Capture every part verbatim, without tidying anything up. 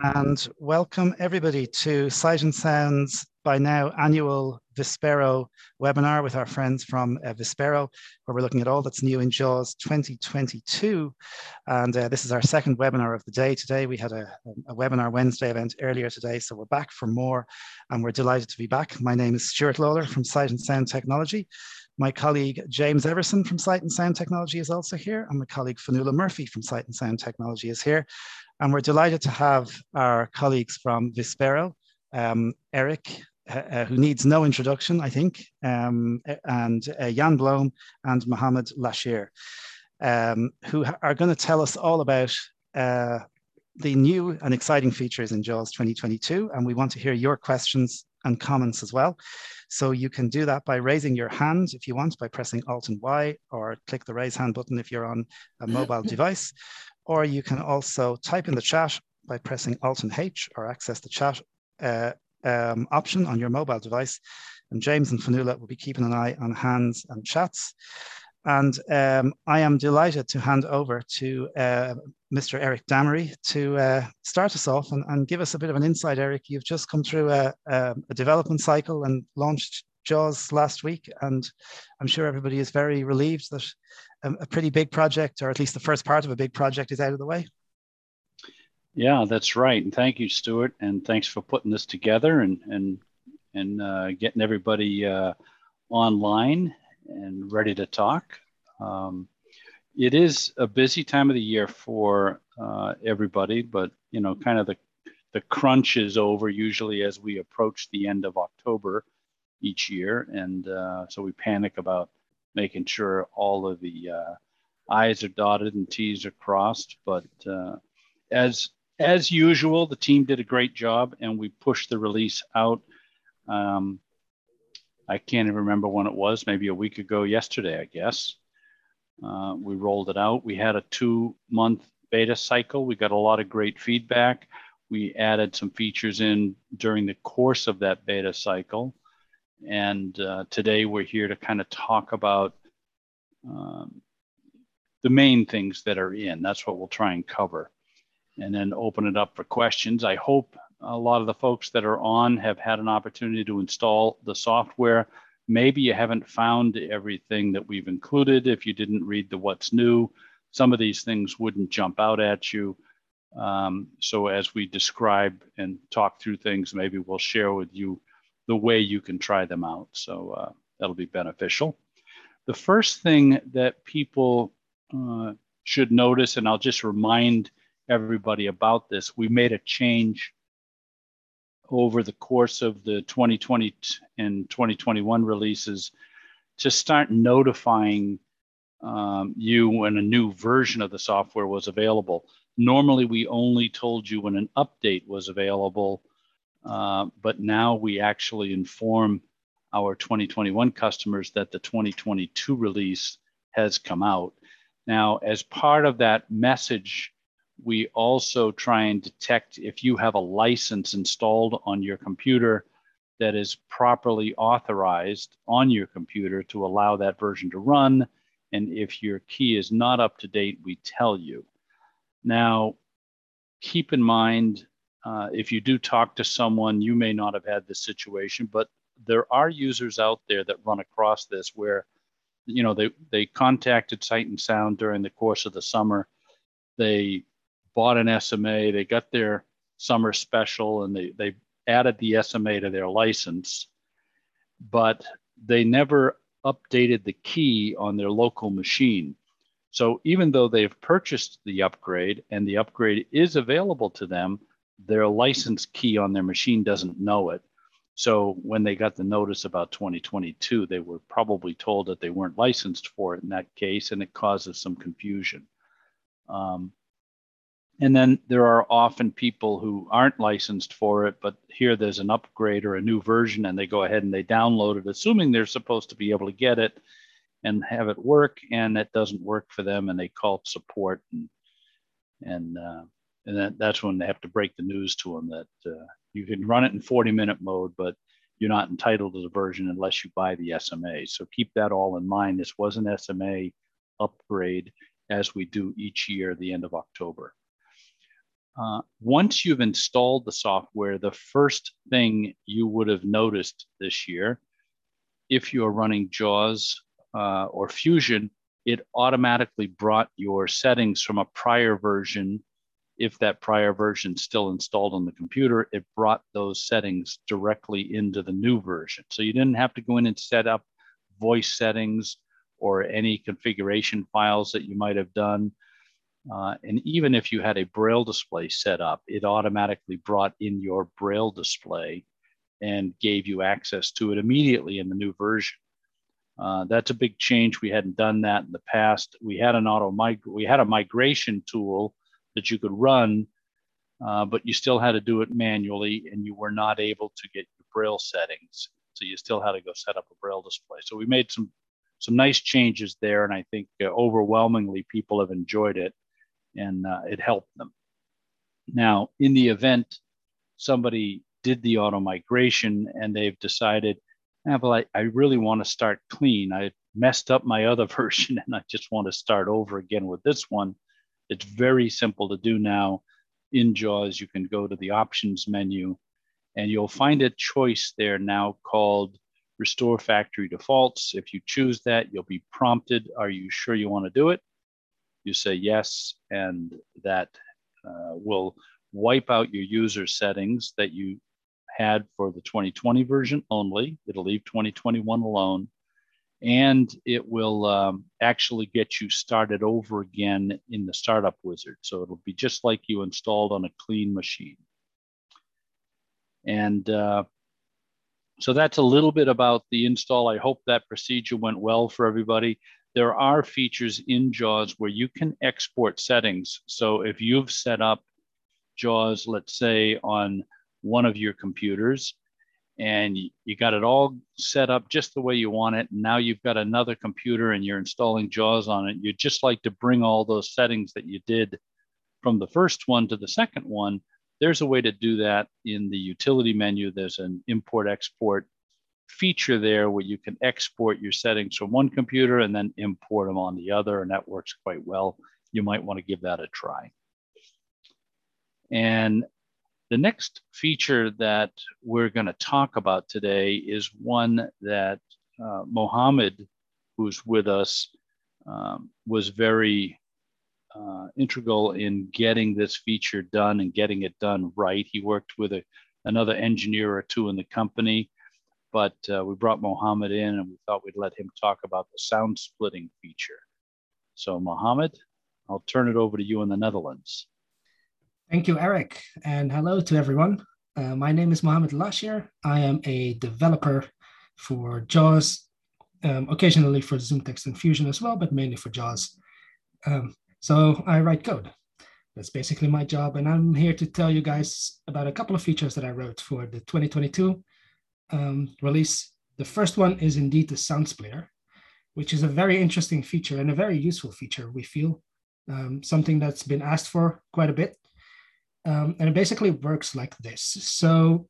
And welcome everybody to Sight and Sound's by now annual Vispero webinar with our friends from uh, Vispero, where we're looking at all that's new in JAWS twenty twenty-two. And uh, this is our second webinar of the day today. We had a, a webinar Wednesday event earlier today, so we're back for more, and we're delighted to be back. My name is Stuart Lawler from Sight and Sound Technology. My colleague James Everson from Sight and Sound Technology is also here, and my colleague Fionnuala Murphy from Sight and Sound Technology is here. And we're delighted to have our colleagues from Vispero, um, Eric, uh, who needs no introduction, I think, um, and uh, Jan Blom and Mohammed Lashir, um, who are going to tell us all about uh, the new and exciting features in JAWS twenty twenty-two. And we want to hear your questions and comments as well. So you can do that by raising your hand if you want, by pressing Alt and Y, or click the raise hand button if you're on a mobile device. Or you can also type in the chat by pressing Alt and H, or access the chat uh, um, option on your mobile device. And James and Fionnuala will be keeping an eye on hands and chats. And um, I am delighted to hand over to uh, Mister Eric Damery to uh, start us off and, and give us a bit of an insight. Eric, you've just come through a, a, a development cycle and launched JAWS last week, and I'm sure everybody is very relieved that a, a pretty big project, or at least the first part of a big project, is out of the way. Yeah, that's right. And thank you, Stuart. And thanks for putting this together and and and uh, getting everybody uh, online and ready to talk. Um, it is a busy time of the year for uh, everybody, but you know, kind of the the crunch is over usually as we approach the end of October each year, and uh, so we panic about making sure all of the uh, I's are dotted and T's are crossed. But uh, as as usual, the team did a great job, and we pushed the release out. Um, I can't even remember when it was, maybe a week ago yesterday, I guess. Uh, we rolled it out. We had a two-month beta cycle. We got a lot of great feedback. We added some features in during the course of that beta cycle. And uh, today we're here to kind of talk about um, the main things that are in. That's what we'll try and cover. And then open it up for questions. I hope a lot of the folks that are on have had an opportunity to install the software. Maybe you haven't found everything that we've included. If you didn't read the what's new, some of these things wouldn't jump out at you. Um, so as we describe and talk through things, maybe we'll share with you the way you can try them out. So uh, that'll be beneficial. The first thing that people uh, should notice, and I'll just remind everybody about this, we made a change over the course of the twenty twenty and twenty twenty-one releases to start notifying um, you when a new version of the software was available. Normally, we only told you when an update was available, uh, but now we actually inform our twenty twenty-one customers that the twenty twenty-two release has come out. Now, as part of that message, we also try and detect if you have a license installed on your computer that is properly authorized on your computer to allow that version to run. And if your key is not up to date, we tell you. Now, keep in mind, uh, if you do talk to someone, you may not have had this situation, but there are users out there that run across this where, you know, they, they contacted Sight and Sound during the course of the summer. They bought an S M A, they got their summer special, and they, they added the S M A to their license, but they never updated the key on their local machine. So even though they've purchased the upgrade and the upgrade is available to them, their license key on their machine doesn't know it. So when they got the notice about twenty twenty-two, they were probably told that they weren't licensed for it in that case, and it causes some confusion. Um, and then there are often people who aren't licensed for it, but here there's an upgrade or a new version, and they go ahead and they download it, assuming they're supposed to be able to get it and have it work, and it doesn't work for them, and they call support, and and uh, and that, that's when they have to break the news to them that uh, you can run it in forty minute mode, but you're not entitled to the version unless you buy the S M A. So keep that all in mind. This was an S M A upgrade, as we do each year at the end of October. Uh, once you've installed the software, the first thing you would have noticed this year, if you're running JAWS uh, or Fusion, it automatically brought your settings from a prior version. If that prior version is still installed on the computer, it brought those settings directly into the new version. So you didn't have to go in and set up voice settings or any configuration files that you might have done. Uh, and even if you had a Braille display set up, it automatically brought in your Braille display and gave you access to it immediately in the new version. Uh, that's a big change. We hadn't done that in the past. We had an auto mig- we had a migration tool that you could run, uh, but you still had to do it manually, and you were not able to get your Braille settings. So you still had to go set up a Braille display. So we made some some nice changes there, and I think uh, overwhelmingly people have enjoyed it, and uh, it helped them. Now, in the event somebody did the auto migration and they've decided, ah, well, I, I really want to start clean. I messed up my other version and I just want to start over again with this one. It's very simple to do now. In JAWS, you can go to the options menu and you'll find a choice there now called Restore Factory Defaults. If you choose that, you'll be prompted, are you sure you want to do it? You say yes, and that uh, will wipe out your user settings that you had for the twenty twenty version only. It'll leave twenty twenty-one alone, and it will um, actually get you started over again in the startup wizard. So it'll be just like you installed on a clean machine. And uh, so that's a little bit about the install. I hope that procedure went well for everybody. There are features in JAWS where you can export settings. So if you've set up JAWS, let's say on one of your computers, and you got it all set up just the way you want it, and now you've got another computer and you're installing JAWS on it, you'd just like to bring all those settings that you did from the first one to the second one, there's a way to do that in the utility menu. There's an import-export feature there where you can export your settings from one computer and then import them on the other, and that works quite well. You might want to give that a try. And the next feature that we're going to talk about today is one that uh, Mohammed, who's with us, um, was very uh, integral in getting this feature done and getting it done right. He worked with a, another engineer or two in the company, but uh, we brought Mohammed in and we thought we'd let him talk about the sound splitting feature. So Mohammed, I'll turn it over to you in the Netherlands. Thank you, Eric, and hello to everyone. Uh, my name is Mohammed Lashir. I am a developer for JAWS, um, occasionally for ZoomText and Fusion as well, but mainly for JAWS. Um, so I write code. That's basically my job, and I'm here to tell you guys about a couple of features that I wrote for the twenty twenty-two um, release. The first one is indeed the sound splitter, which is a very interesting feature and a very useful feature, we feel. Um, something that's been asked for quite a bit. Um, and it basically works like this. So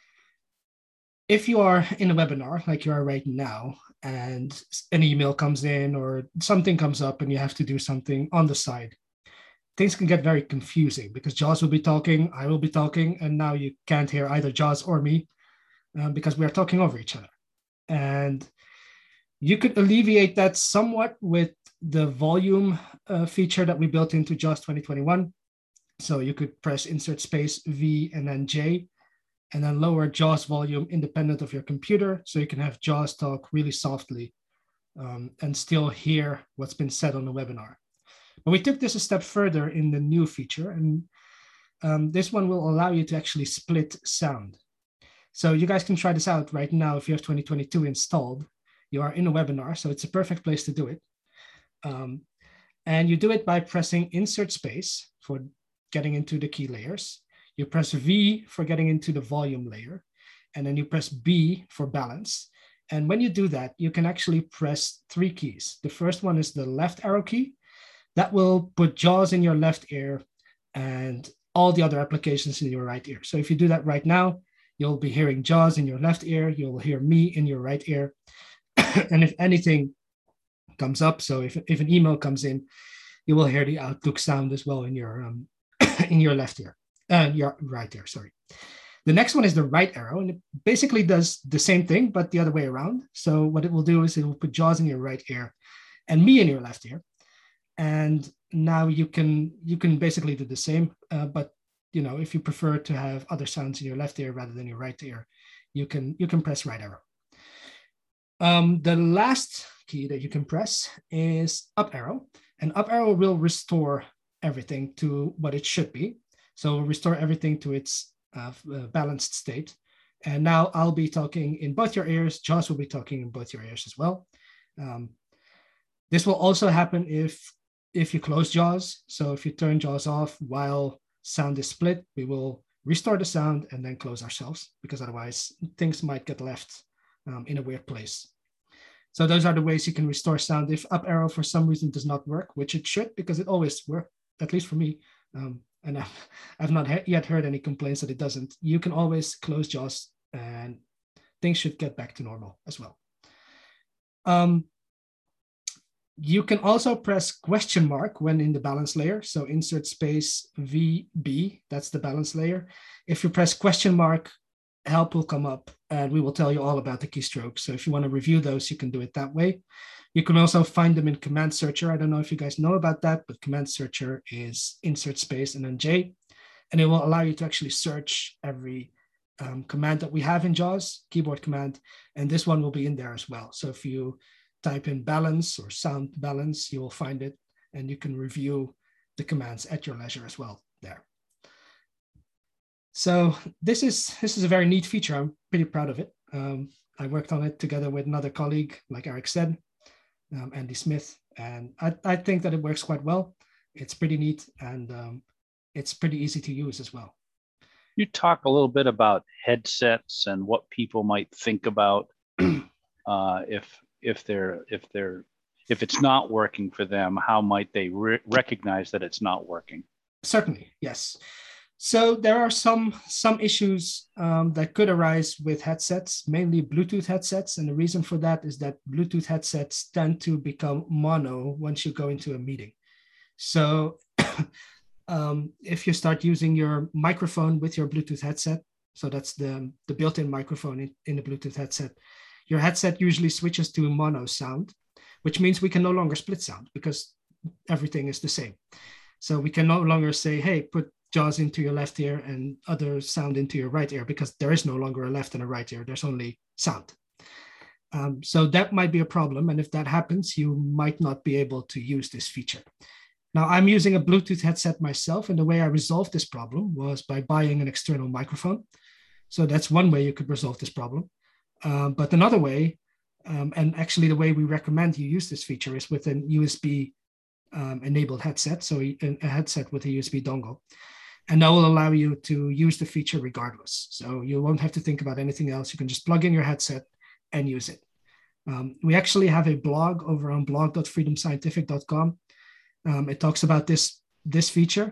if you are in a webinar like you are right now, and an email comes in or something comes up and you have to do something on the side, things can get very confusing because JAWS will be talking, I will be talking, and now you can't hear either JAWS or me uh, because we are talking over each other. And you could alleviate that somewhat with the volume uh, feature that we built into JAWS twenty twenty-one. So you could press insert space V and then J, and then lower JAWS volume independent of your computer. So you can have JAWS talk really softly um, and still hear what's been said on the webinar. But we took this a step further in the new feature, and um, this one will allow you to actually split sound. So you guys can try this out right now if you have twenty twenty-two installed. You are in a webinar, so it's a perfect place to do it. Um, and you do it by pressing insert space for getting into the key layers. You press V for getting into the volume layer, and then you press B for balance. And when you do that, you can actually press three keys. The first one is the left arrow key. That will put JAWS in your left ear and all the other applications in your right ear. So if you do that right now, you'll be hearing JAWS in your left ear, you'll hear me in your right ear. And if anything comes up, so if, if an email comes in, you will hear the Outlook sound as well in your um, in your left ear, uh, your right ear, sorry. The next one is the right arrow, and it basically does the same thing, but the other way around. So what it will do is it will put JAWS in your right ear and me in your left ear. And now you can you can basically do the same, uh, but you know, if you prefer to have other sounds in your left ear rather than your right ear, you can you can press right arrow. Um, the last key that you can press is up arrow, and up arrow will restore everything to what it should be. So restore everything to its uh, balanced state. And now I'll be talking in both your ears. JAWS will be talking in both your ears as well. Um, this will also happen if if you close JAWS. So if you turn JAWS off while sound is split, we will restore the sound and then close ourselves, because otherwise things might get left um, in a weird place. So those are the ways you can restore sound. If up arrow for some reason does not work, which it should, because it always works, at least for me, um, and I've, I've not he- yet heard any complaints that it doesn't, you can always close JAWS and things should get back to normal as well. Um, You can also press question mark when in the balance layer. So insert space V B, that's the balance layer. If you press question mark, help will come up and we will tell you all about the keystrokes. So if you want to review those, you can do it that way. You can also find them in Command Searcher. I don't know if you guys know about that, but Command Searcher is insert space and then J, and it will allow you to actually search every um, command that we have in JAWS, keyboard command, and this one will be in there as well. So if you type in balance or sound balance, you will find it, and you can review the commands at your leisure as well there. So this is this is a very neat feature. I'm pretty proud of it. Um, I worked on it together with another colleague, like Eric said, um, Andy Smith, and I, I think that it works quite well. It's pretty neat, and um, it's pretty easy to use as well. You talk a little bit about headsets and what people might think about uh, if if they're if they're if it's not working for them. How might they re- recognize that it's not working? Certainly, yes. So there are some some issues um, that could arise with headsets, mainly Bluetooth headsets, and the reason for that is that Bluetooth headsets tend to become mono once you go into a meeting. So um, if you start using your microphone with your Bluetooth headset, so that's the the built-in microphone in, in the Bluetooth headset, your headset usually switches to mono sound, which means we can no longer split sound because everything is the same. So we can no longer say, hey, put JAWS into your left ear and other sound into your right ear, because there is no longer a left and a right ear. There's only sound. Um, so that might be a problem. And if that happens, you might not be able to use this feature. Now, I'm using a Bluetooth headset myself, and the way I resolved this problem was by buying an external microphone. So that's one way you could resolve this problem. Um, but another way, um, and actually the way we recommend you use this feature, is with an U S B um, enabled headset, so a, a headset with a U S B dongle. And that will allow you to use the feature regardless. So you won't have to think about anything else. You can just plug in your headset and use it. Um, we actually have a blog over on blog dot freedom scientific dot com. Um, it talks about this, this feature.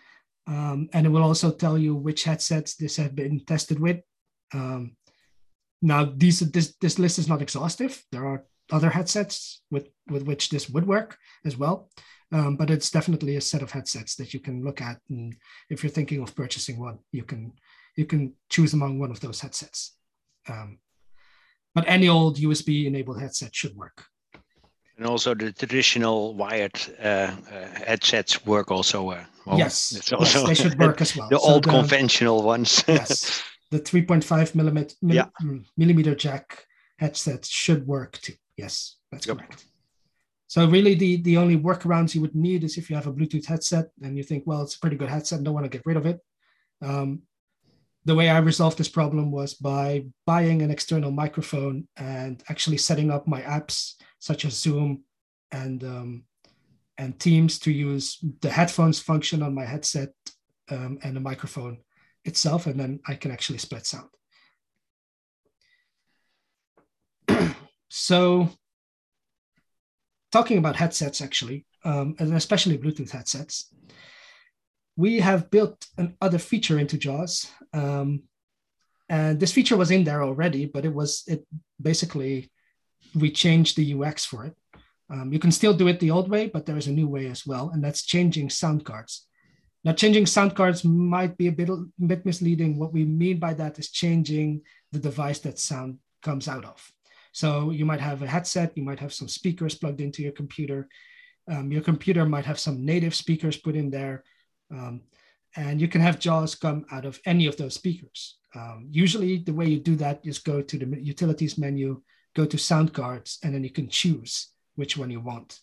Um, and it will also tell you which headsets this have been tested with. Um, now, these, this, this list is not exhaustive. There are other headsets with, with which this would work as well. Um, but it's definitely a set of headsets that you can look at. And if you're thinking of purchasing one, you can, you can choose among one of those headsets. Um, but any old U S B enabled headset should work. And also the traditional wired uh, uh, headsets work also. Uh, well, yes, it's also yes, they should work as well. The So old the, conventional ones. Yes, the three point five millimeter, yeah. millimeter jack headsets should work too. Yes, that's yep. correct. So really the, the only workarounds you would need is if you have a Bluetooth headset and you think, well, it's a pretty good headset and don't want to get rid of it. Um, the way I resolved this problem was by buying an external microphone and actually setting up my apps such as Zoom and, um, and Teams to use the headphones function on my headset um, and the microphone itself, and then I can actually split sound. So talking about headsets actually, um, and especially Bluetooth headsets, we have built another feature into JAWS. Um, and this feature was in there already, but it was, it basically, we changed the U X for it. Um, you can still do it the old way, but there is a new way as well, and that's changing sound cards. Now, changing sound cards might be a bit, a bit misleading. What we mean by that is changing the device that sound comes out of. So you might have a headset, you might have some speakers plugged into your computer. Um, your computer might have some native speakers put in there. Um, and you can have JAWS come out of any of those speakers. Um, usually the way you do that is go to the utilities menu, go to sound cards, and then you can choose which one you want.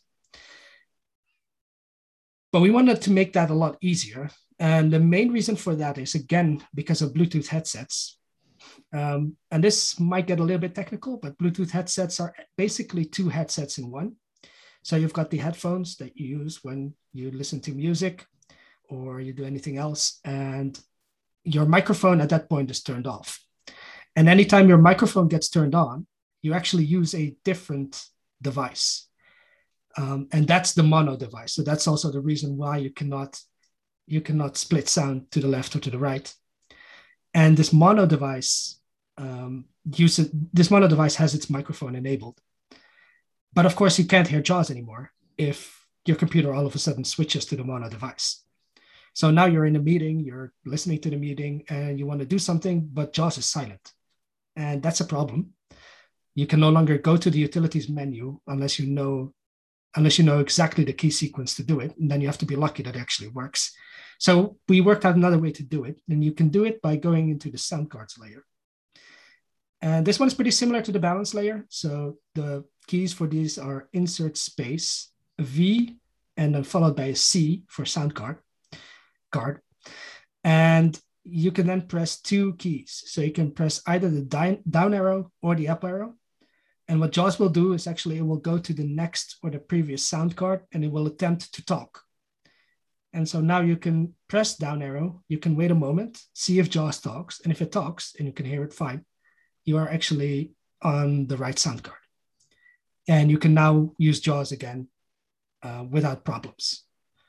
But we wanted to make that a lot easier. And the main reason for that is, again, because of Bluetooth headsets. Um, and this might get a little bit technical, but Bluetooth headsets are basically two headsets in one. So you've got the headphones that you use when you listen to music or you do anything else. And your microphone at that point is turned off. And anytime your microphone gets turned on, you actually use a different device. Um, and that's the mono device. So that's also the reason why you cannot, you cannot split sound to the left or to the right. And this mono device, um, uses, this mono device has its microphone enabled. But of course, you can't hear JAWS anymore if your computer all of a sudden switches to the mono device. So now you're in a meeting, you're listening to the meeting, and you want to do something, but JAWS is silent. And that's a problem. You can no longer go to the utilities menu unless you know unless you know exactly the key sequence to do it. And then you have to be lucky that it actually works. So we worked out another way to do it. And you can do it by going into the sound cards layer. And this one's pretty similar to the balance layer. So the keys for these are insert space, a V, and then followed by a C for sound card. card. And you can then press two keys. So you can press either the down arrow or the up arrow. And what JAWS will do is actually it will go to the next or the previous sound card and it will attempt to talk. And so now you can press down arrow, you can wait a moment, see if JAWS talks. And if it talks and you can hear it fine, you are actually on the right sound card. And you can now use JAWS again uh, without problems.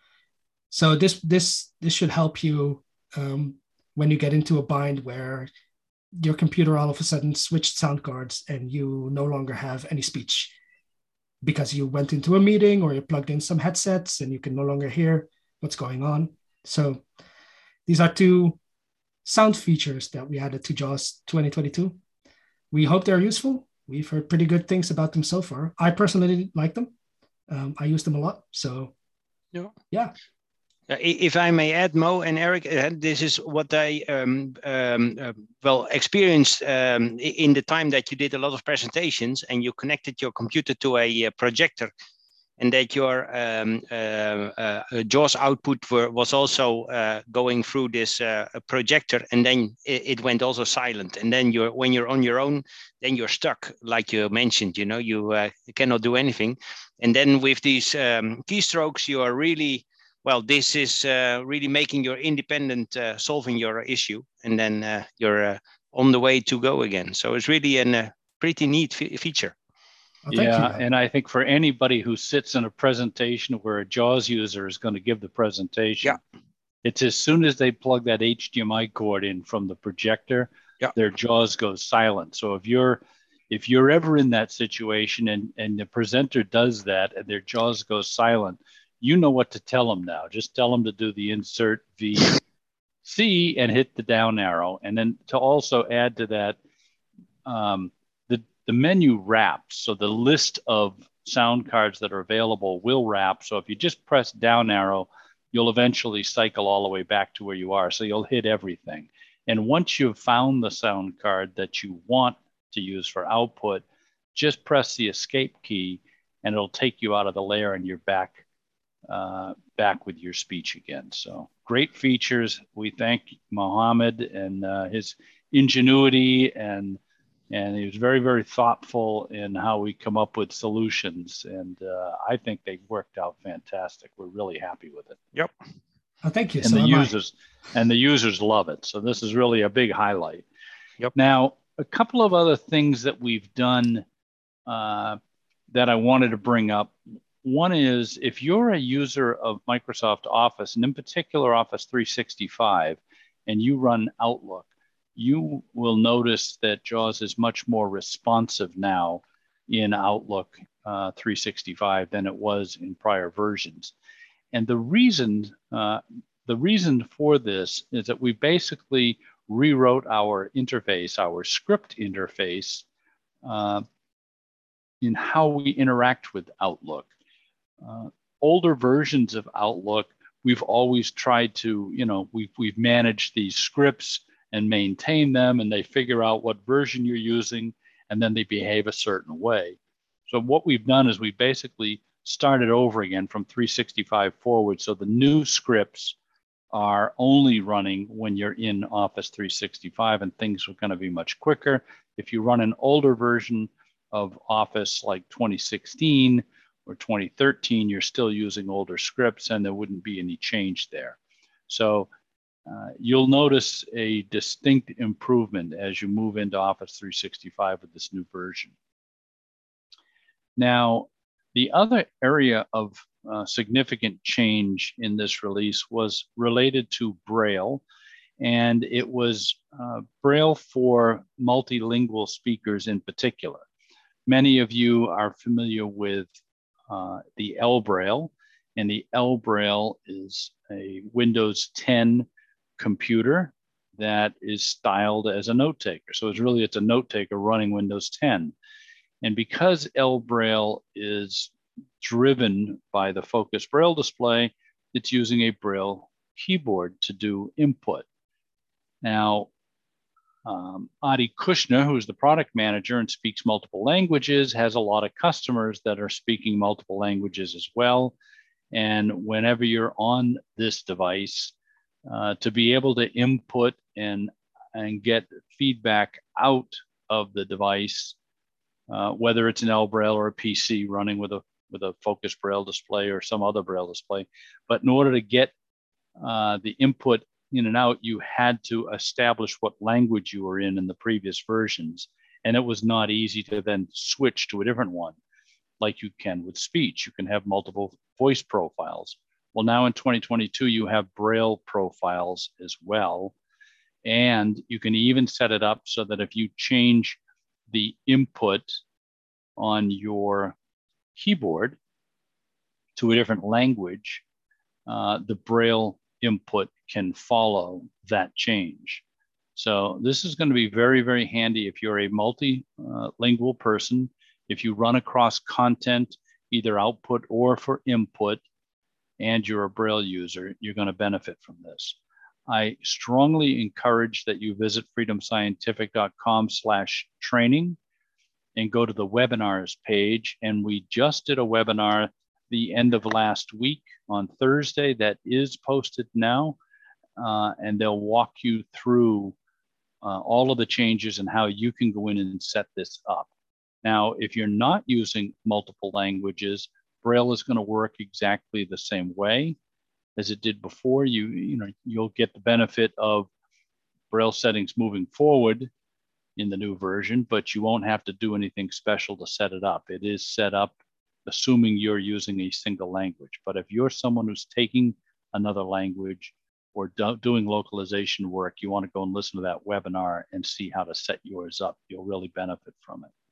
So this, this, this should help you um, when you get into a bind where your computer all of a sudden switched sound cards and you no longer have any speech because you went into a meeting or you plugged in some headsets and you can no longer hear what's going on. So these are two sound features that we added to JAWS twenty twenty-two. We hope they're useful. We've heard pretty good things about them so far. I personally like them. Um, I use them a lot. So yeah. yeah. If I may add, Mo and Eric, uh, this is what I um, um, uh, well experienced um, in the time that you did a lot of presentations and you connected your computer to a, a projector, and that your um, uh, uh, JAWS output were, was also uh, going through this uh, projector, and then it, it went also silent. And then you're when you're on your own, then you're stuck, like you mentioned. You know, you, uh, you cannot do anything. And then with these um, keystrokes, you are really well, this is uh, really making your independent, uh, solving your issue, and then uh, you're uh, on the way to go again. So it's really a uh, pretty neat fe feature. Well, yeah, you. And I think for anybody who sits in a presentation where a JAWS user is going to give the presentation, yeah. It's as soon as they plug that H D M I cord in from the projector, yeah. their JAWS goes silent. So if you're if you're ever in that situation and, and the presenter does that and their JAWS goes silent, you know what to tell them now. Just tell them to do the insert V C and hit the down arrow. And then to also add to that, um, the, the menu wraps. So the list of sound cards that are available will wrap. So if you just press down arrow, you'll eventually cycle all the way back to where you are. So you'll hit everything. And once you've found the sound card that you want to use for output, just press the escape key and it'll take you out of the layer and you're back uh, back with your speech again. So great features. We thank Mohammed and uh, his ingenuity, and and he was very, very thoughtful in how we come up with solutions. And uh, I think they worked out fantastic. We're really happy with it. Yep. Oh, thank you. And so the users I. and the users love it. So this is really a big highlight. Yep. Now, a couple of other things that we've done uh, that I wanted to bring up. One is, if you're a user of Microsoft Office, and in particular Office three sixty-five, and you run Outlook, you will notice that JAWS is much more responsive now in Outlook uh, three sixty-five than it was in prior versions. And the reason uh, the reason for this is that we basically rewrote our interface, our script interface, uh, in how we interact with Outlook. Uh, older versions of Outlook, we've always tried to, you know, we've, we've managed these scripts and maintain them, and they figure out what version you're using, and then they behave a certain way. So what we've done is we basically started over again from three sixty-five forward. So the new scripts are only running when you're in Office three sixty-five, and things are going to be much quicker. If you run an older version of Office like twenty sixteen or twenty thirteen, you're still using older scripts, and there wouldn't be any change there. So uh, you'll notice a distinct improvement as you move into Office three sixty-five with this new version. Now, the other area of uh, significant change in this release was related to Braille, and it was uh, Braille for multilingual speakers in particular. Many of you are familiar with uh, the L Braille, and the L Braille is a Windows ten computer that is styled as a note taker. So it's really, it's a note taker running Windows ten. And because L Braille is driven by the Focus Braille display, it's using a Braille keyboard to do input. Now, um, Adi Kushner, who is the product manager and speaks multiple languages, has a lot of customers that are speaking multiple languages as well. And whenever you're on this device, uh, to be able to input and, and get feedback out of the device, uh, whether it's an L Braille or a P C running with a with a Focus Braille display or some other Braille display. But in order to get uh, the input in and out, you had to establish what language you were in in the previous versions. And it was not easy to then switch to a different one, like you can with speech. You can have multiple voice profiles. Well, now in twenty twenty-two, you have Braille profiles as well. And you can even set it up so that if you change the input on your keyboard to a different language, uh, the Braille input can follow that change. So this is going to be very, very handy if you're a multilingual person. If you run across content, either output or for input, and you're a Braille user, you're going to benefit from this. I strongly encourage that you visit freedom scientific dot com slash training and go to the webinars page. And we just did a webinar the end of last week on Thursday that is posted now. Uh, and they'll walk you through uh, all of the changes and how you can go in and set this up. Now, if you're not using multiple languages, Braille is going to work exactly the same way as it did before. You, you know, you'll get the benefit of Braille settings moving forward in the new version, but you won't have to do anything special to set it up. It is set up assuming you're using a single language. But if you're someone who's taking another language or do, doing localization work, you want to go and listen to that webinar and see how to set yours up. You'll really benefit from it.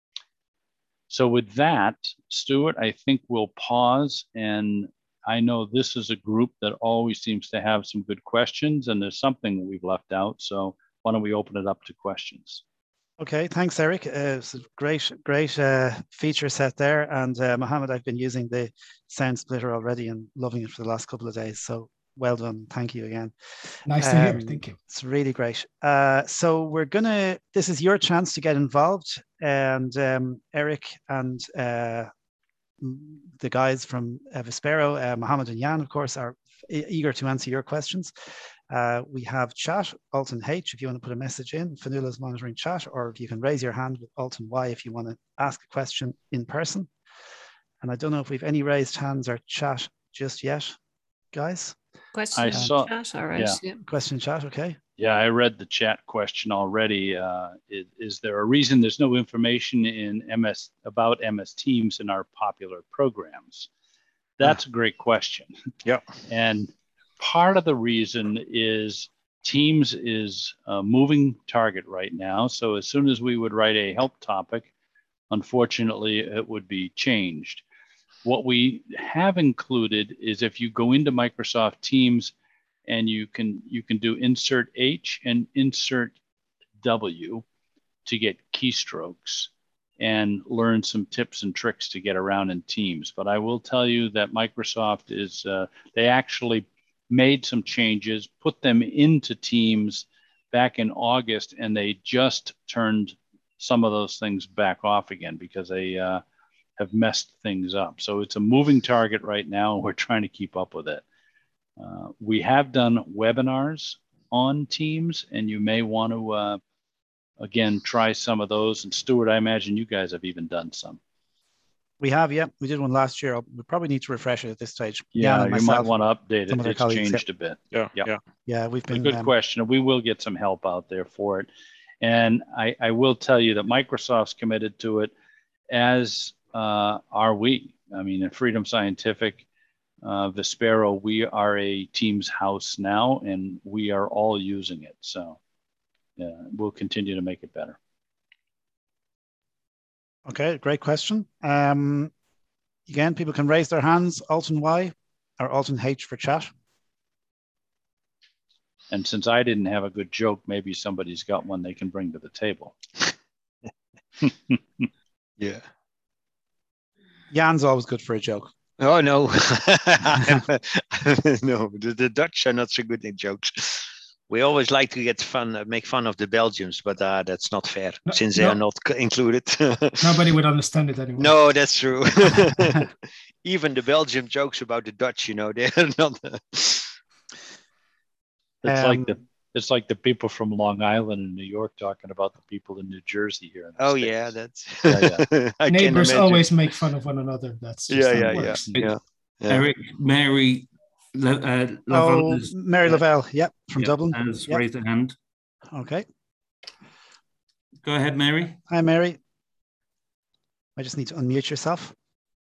So with that, Stuart, I think we'll pause. And I know this is a group that always seems to have some good questions, and there's something we've left out. So why don't we open it up to questions? Okay, thanks, Eric. Uh, it's a great, great uh, feature set there. And uh, Mohammed, I've been using the sound splitter already and loving it for the last couple of days. So well done. Thank you again. Nice to um, hear. Thank you. It's really great. Uh, so we're gonna, this is your chance to get involved. And um, Eric and uh, the guys from uh, Vispero, uh, Mohammed and Jan, of course, are eager to answer your questions. Uh, we have chat, Alton H, if you want to put a message in. Fanula's monitoring chat, or you can raise your hand with Alton Y if you want to ask a question in person. And I don't know if we've any raised hands or chat just yet, guys. Question I saw, chat, all right. yeah. Yeah. Question chat, okay. Yeah, I read the chat question already. Uh, is, is there a reason there's no information in M S about M S Teams in our popular programs? That's ah. a great question. Yeah. And part of the reason is Teams is a moving target right now. So as soon as we would write a help topic, unfortunately, it would be changed. What we have included is if you go into Microsoft Teams and you can you can do insert H and insert W to get keystrokes and learn some tips and tricks to get around in Teams. But I will tell you that Microsoft is, uh, they actually made some changes, put them into Teams back in August, and they just turned some of those things back off again because they uh, have messed things up. So it's a moving target right now, and we're trying to keep up with it. Uh, we have done webinars on Teams, and you may want to, uh, again, try some of those. And Stuart, I imagine you guys have even done some. We have, yeah. We did one last year. We probably need to refresh it at this stage. Yeah, you myself, might want to update it. It's changed yeah. a bit. Yeah, yeah. Yeah, yeah we've been. A good um, question. We will get some help out there for it. And I, I will tell you that Microsoft's committed to it, as uh, are we. I mean, at Freedom Scientific, uh, Vispero, we are a Teams house now, and we are all using it. So yeah, we'll continue to make it better. Okay, great question. Um, again, people can raise their hands, Alt and Y or Alt and H for chat. And since I didn't have a good joke, maybe somebody's got one they can bring to the table. Yeah. Jan's always good for a joke. Oh, no. No, the, the Dutch are not so good in jokes. We always like to get fun, uh, make fun of the Belgians, but uh, that's not fair no, since they no. are not included. Nobody would understand it anymore. No, that's true. Even the Belgian jokes about the Dutch, you know, they're not. Uh... It's um, like the it's like the people from Long Island and New York talking about the people in New Jersey here. In the oh States. yeah, that's. Yeah, yeah. Neighbors always make fun of one another. That's just yeah, yeah, yeah, yeah, yeah, yeah. Eric, Mary. Uh, oh, Mary uh, Lavelle, yep, from yep, Dublin. Has yep. raised her hand. Okay. Go ahead, Mary. Hi, Mary. I just need to unmute yourself.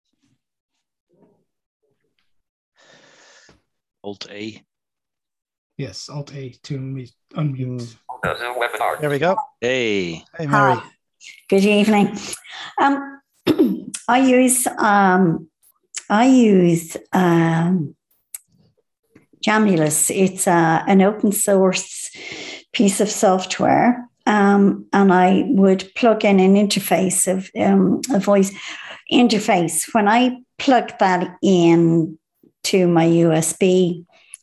Alt A. Yes, Alt A to unmute. unmute. There we go. Hey. Hey, Mary. Hi. Good evening. Um, I use um, I use um, Jamulus. It's uh, an open source piece of software, um, and I would plug in an interface of um, a voice interface. When I plug that in to my U S B,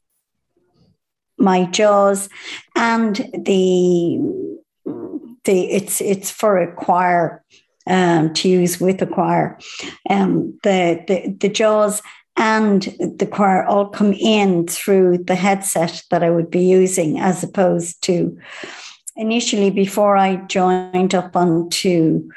my JAWS, and the the it's it's for a choir um, to use with a choir. Um, the the the JAWS and the choir all come in through the headset that I would be using, as opposed to initially before I joined up onto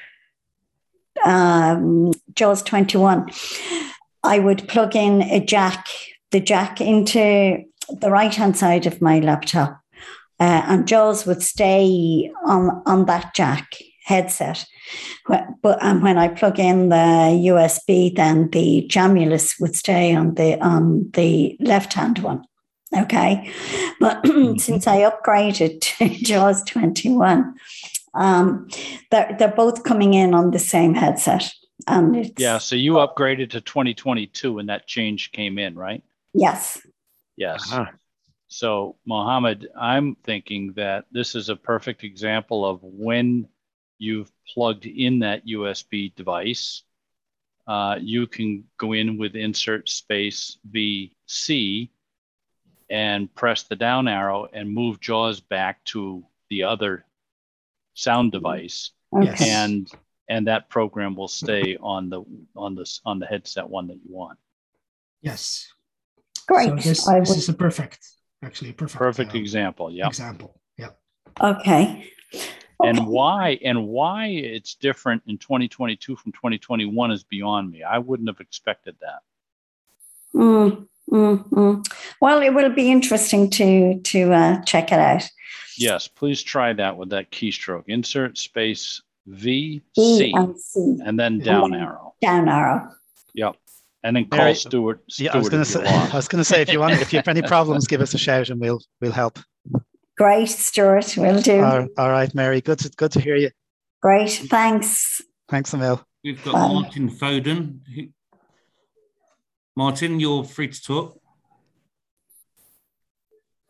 um, JAWS twenty-one, I would plug in a jack, the jack into the right-hand side of my laptop, uh, and JAWS would stay on, on that jack headset. But um, when I plug in the U S B, then the Jamulus would stay on the on the left-hand one. Okay, but since I upgraded to JAWS twenty-one, um, they're they're both coming in on the same headset. And it's, yeah, so you upgraded to twenty twenty-two when that change came in, right? Yes. Yes. Uh-huh. So, Mohammed, I'm thinking that this is a perfect example of when you've plugged in that U S B device, uh, you can go in with insert space V C and press the down arrow and move JAWS back to the other sound device. Yes. And and that program will stay on the on the on the headset one that you want. Yes. Great. So this, I this would... is a perfect, actually a perfect, perfect um, example. Yeah. Example. Yeah. Okay. And okay. why and why it's different in twenty twenty-two from twenty twenty-one is beyond me. I wouldn't have expected that. Mm, mm, mm. Well, it will be interesting to to uh, check it out. Yes, please try that with that keystroke. Insert space V C, and, C. and then down and then arrow. Down arrow. Yep. And then call Mary, Stuart. Stuart. Yeah, I was going to say. I was going to say, if you want, if you have any problems, give us a shout and we'll we'll help. Great, Stuart. Will do. All, all right, Mary. Good to good to hear you. Great. Thanks. Thanks, Emil. We've got Bye. Martin Foden. Martin, you're free to talk.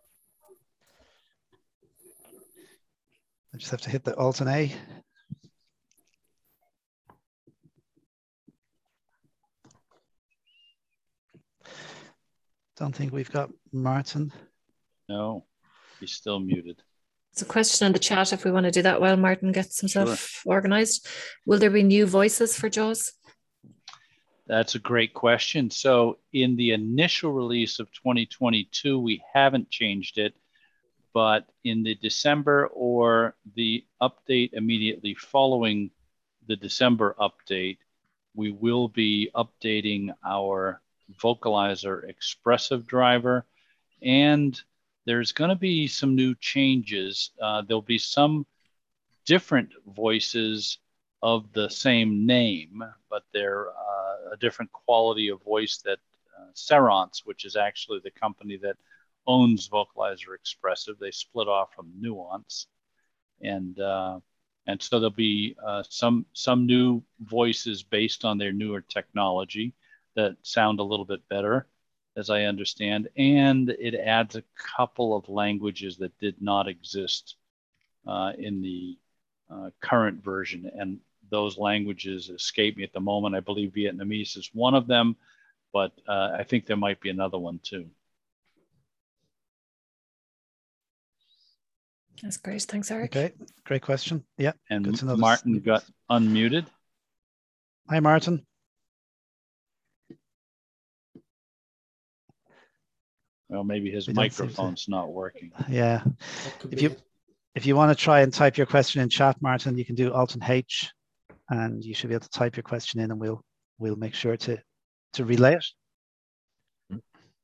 just have to hit the Alt and A. Don't think we've got Martin. No, he's still muted. There's a question in the chat if we want to do that while Martin gets himself Sure. organized. Will there be new voices for JAWS? That's a great question. So in the initial release of twenty twenty-two, we haven't changed it, but in the December or the update immediately following the December update, we will be updating our vocalizer expressive driver, and there's going to be some new changes. Uh, there'll be some different voices of the same name, but they're uh, a different quality of voice that uh, Serance, which is actually the company that owns Vocalizer Expressive, they split off from Nuance. And uh, and so there'll be uh, some, some new voices based on their newer technology that sound a little bit better, as I understand. And it adds a couple of languages that did not exist uh, in the uh, current version. And those languages escape me at the moment. I believe Vietnamese is one of them, but uh, I think there might be another one too. That's great. Thanks, Eric. Okay, great question. Yeah. And good to know Martin this. got unmuted. Hi, Martin. Well, maybe his We don't seem to- microphone's not working. Yeah. That could If be you it. if you want to try and type your question in chat, Martin, you can do Alt and H, and you should be able to type your question in, and we'll we'll make sure to to relay it.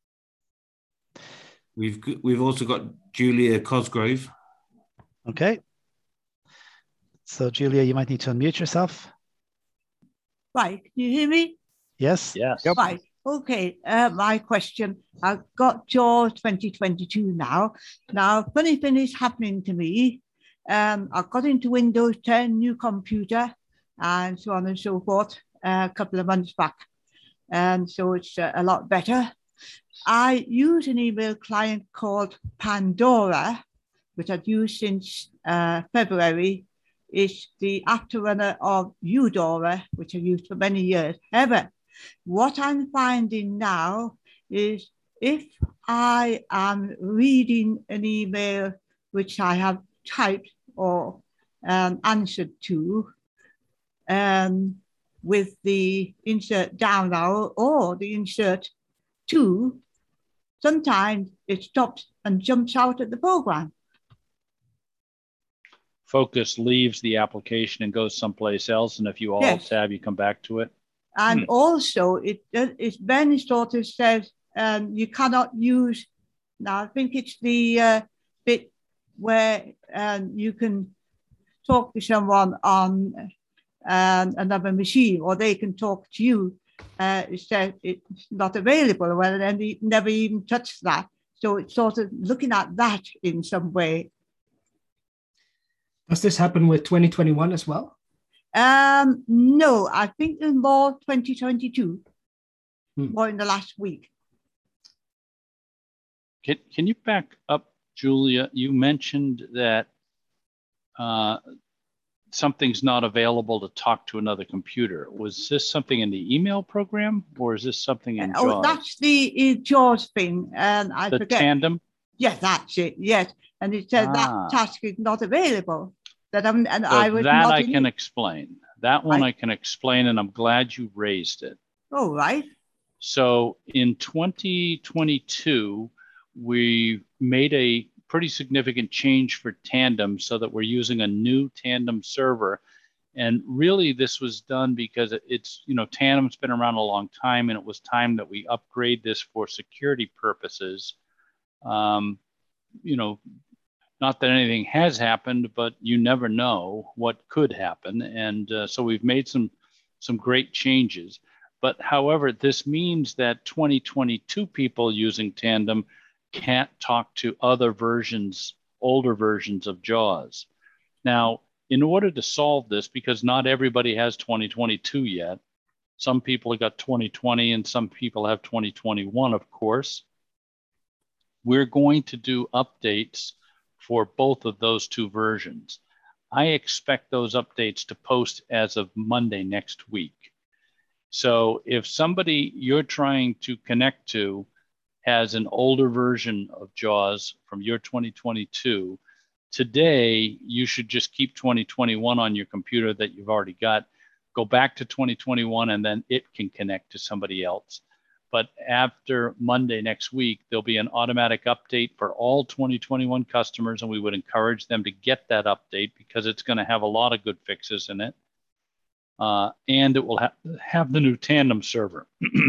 We've g- we've also got Julia Cosgrove. Okay. So, Julia, you might need to unmute yourself. Right, can you hear me? Yes. Yes. Right, okay. Uh, my question, I've got JAWS twenty twenty-two now. Now, funny thing is happening to me. Um, I got into Windows ten, new computer, and so on and so forth, uh, a couple of months back. And so it's uh, a lot better. I use an email client called Pandora, which I've used since uh, February. It's the afterrunner of Eudora, which I've used for many years. However, what I'm finding now is if I am reading an email which I have typed or um, answered to um, with the insert down arrow or the insert to, sometimes it stops and jumps out of the program. Focus leaves the application and goes someplace else. And if you Yes. alt tab, you come back to it. And Hmm. also, it it then sort of says um, you cannot use. Now, I think it's the uh, bit where um, you can talk to someone on um, another machine, or they can talk to you. Uh, it says it's not available. Well, then you never even touched that. So it's sort of looking at that in some way. Does this happen with twenty twenty-one as well? Um, no, I think there's more twenty twenty-two, Hmm. more in the last week. Can, can you back up, Julia? You mentioned that uh, something's not available to talk to another computer. Was this something in the email program, or is this something in Oh, JAWS? that's the uh, JAWS thing, and I The forget. tandem? Yes, that's it. Yes, and it said Ah. that task is not available. That I'm, and So I was that not I in can it. explain. That one I- I can explain, and I'm glad you raised it. Oh, right. So in twenty twenty-two, we made a pretty significant change for Tandem so that we're using a new Tandem server. And really this was done because it's, you know, Tandem's been around a long time, and it was time that we upgrade this for security purposes. Um, you know, not that anything has happened, but you never know what could happen. And uh, so we've made some, some great changes. But however, this means that twenty twenty-two people using Tandem can't talk to other versions, older versions of JAWS. Now, in order to solve this, because not everybody has twenty twenty-two yet, some people have got twenty twenty and some people have twenty twenty-one, of course, we're going to do updates for both of those two versions. I expect those updates to post as of Monday next week. So if somebody you're trying to connect to has an older version of JAWS from your twenty twenty-two, today you should just keep twenty twenty-one on your computer that you've already got, go back to twenty twenty-one, and then it can connect to somebody else. But after Monday next week, there'll be an automatic update for all twenty twenty-one customers, and we would encourage them to get that update because it's going to have a lot of good fixes in it. Uh, and it will ha have the new Tandem server.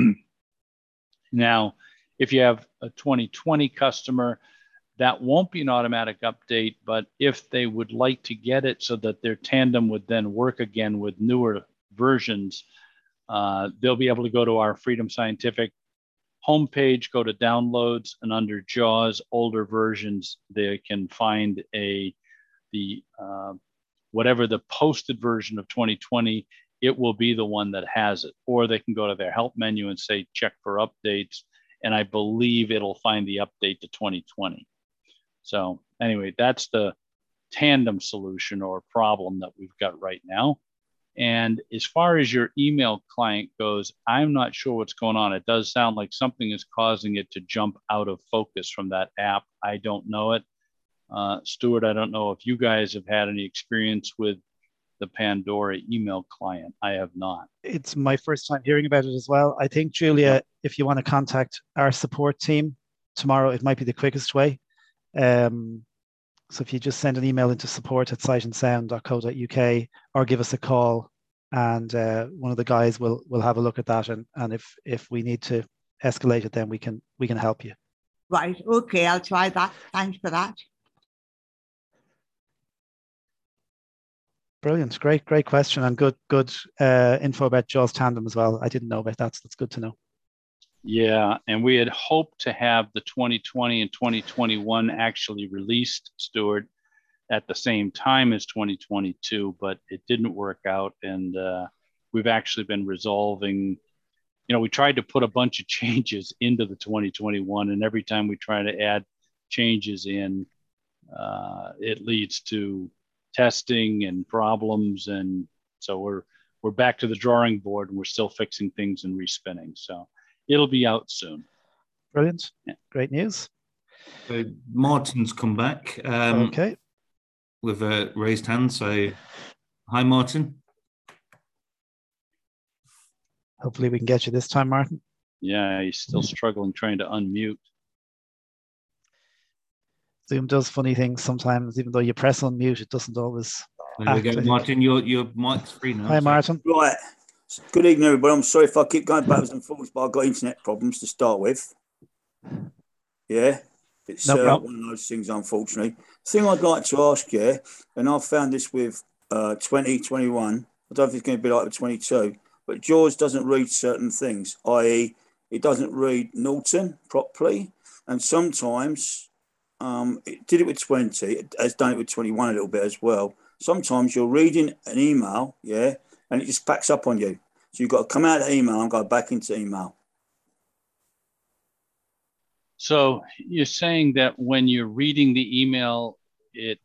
Now, if you have a twenty twenty customer, that won't be an automatic update, but if they would like to get it so that their Tandem would then work again with newer versions, uh, they'll be able to go to our Freedom Scientific homepage, go to downloads, and under JAWS older versions, they can find a the uh, whatever the posted version of twenty twenty, it will be the one that has it. Or they can go to their help menu and say, check for updates. And I believe it'll find the update to twenty twenty. So anyway, that's the Tandem solution or problem that we've got right now. And as far as your email client goes, I'm not sure what's going on. It does sound like something is causing it to jump out of focus from that app. I don't know it. Uh, Stuart, I don't know if you guys have had any experience with the Pandora email client. I have not. It's my first time hearing about it as well. I think, Julia, if you want to contact our support team tomorrow, it might be the quickest way. Um, so if you just send an email into support at sight and sound dot co dot U K or give us a call, and uh, one of the guys will will have a look at that, and, and if if we need to escalate it, then we can we can help you. Right, okay, I'll try that. Thanks for that. Brilliant, great, great question, and good, good uh, info about JAWS Tandem as well. I didn't know about that, so that's good to know. Yeah, and we had hoped to have the twenty twenty and twenty twenty-one actually released, Stuart, at the same time as twenty twenty-two, but it didn't work out, and uh, we've actually been resolving. You know, we tried to put a bunch of changes into the twenty twenty-one, and every time we try to add changes in, uh, it leads to testing and problems, and so we're we're back to the drawing board, and we're still fixing things and respinning. So it'll be out soon. Brilliant, yeah. Great news. So Martin's come back. Um, okay. With a raised hand. So, hi, Martin. Hopefully, we can get you this time, Martin. Yeah, he's still struggling trying to unmute. Zoom does funny things sometimes, even though you press unmute, it doesn't always. There we go, Martin. Your your mic's free now. Hi, so. Martin. Right. Good evening, everybody. I'm sorry if I keep going backwards and forwards, but I've got internet problems to start with. Yeah, it's no uh, one of those things, unfortunately. The thing I'd like to ask you, and I've found this with uh, twenty twenty-one, I don't think it's going to be like with twenty-two, but JAWS doesn't read certain things, that is, it doesn't read Norton properly, and sometimes. Um, it did it with twenty. It has done it with twenty-one a little bit as well. Sometimes you're reading an email, yeah, and it just backs up on you. So you've got to come out of email and go back into email. So you're saying that when you're reading the email, it